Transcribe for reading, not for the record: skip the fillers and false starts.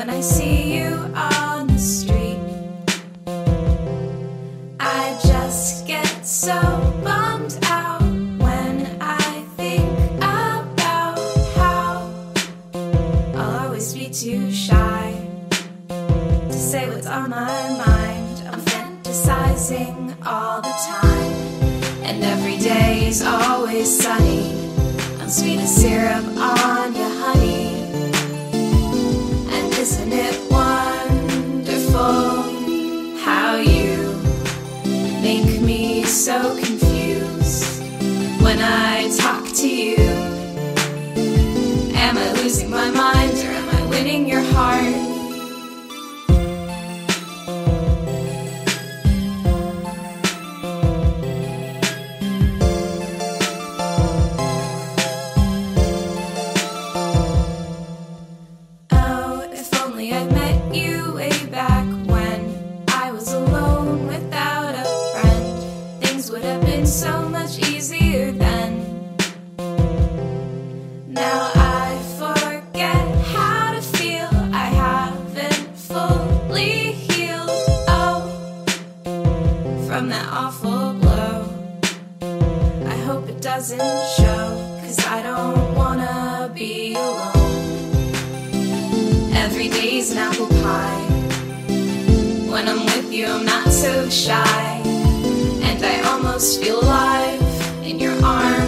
when I see you on the street. I just get so bummed out when I think about how I'll always be too shy to say what's on my mind. I'm fantasizing all the time, and every day is always sunny. I'm sweet as syrup on your honey. And isn't it wonderful how you make me so confused when I talk to you? Am I losing my mind, or am I winning your heart? I met you way back when I was alone without a friend. Things would have been so much easier then. Now I forget how to feel. I haven't fully healed, oh, from that awful blow. I hope it doesn't show, 'cause I don't wanna be alone. Every day's an apple pie. When I'm with you, I'm not so shy, and I almost feel alive in your arms.